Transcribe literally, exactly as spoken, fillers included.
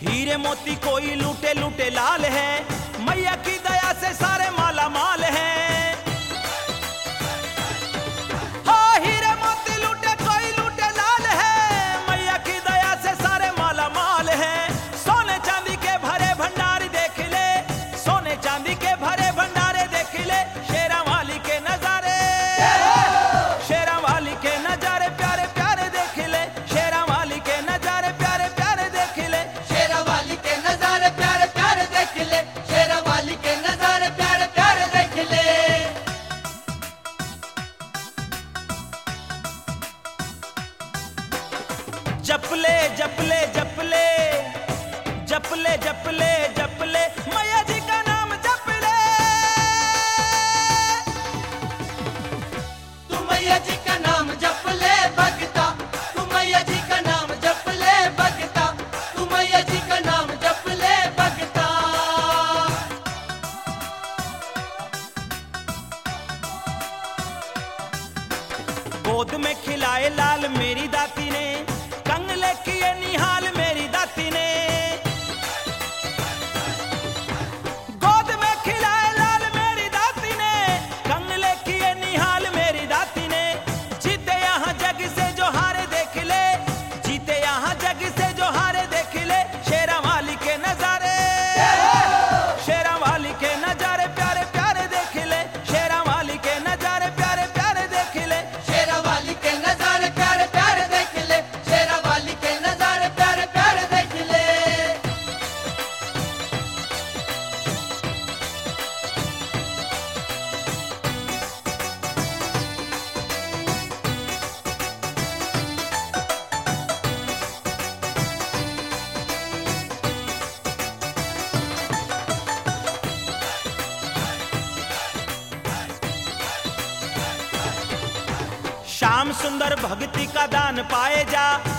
हीरे मोती कोई लूटे लूटे लाल है, मैया की दया से सारे माला माल हैं। हाँ, हीरे मोती लूटे कोई लूटे लाल है, मैया की दया से सारे माला माल हैं। सोने चांदी के भरे भंडारी देख ले, सोने चांदी के भरे भंडारे देख ले, शेरा वाली के नजारे, शेरा वाली के नजारे प्यारे प्यारे देख ले, शेरा वाली के नजारे प्यारे प्यारे देख ले, शेरा वाली के नजारे प्यारे प्यारे देख ले, शेरा वाली के नजारे प्यारे प्यारे देख ले। जपले जपले जपले जपले जपले जपले मैया जी का नाम जपले। तू मैया जी का नाम जप ले भगता, तू मैया जी का नाम जप ले भगता, तू मैया जी का नाम जप ले भगता। गोद में खिलाए लाल मेरी दाती ने, कंगले किए निहाल मेरी दाती ने। गोद में खिलाए लाल मेरी दाती ने, कंगले किए निहाल मेरी दाती ने। जीते यहाँ जग से जो हारे देख ले, जीते यहाँ जग से जो हारे देख ले, शेरा वाली के नजारे, शेरा वाली के नजारे प्यारे प्यारे देख ले, शेरा वाली के नजारे प्यारे प्यारे देख ले। शेरा वाली के नजारे प्यारे प्यारे देख ले, शेरा वाली के नजारे प्यारे प्यारे देख ले। श्याम सुंदर भक्ति का दान पाए जा,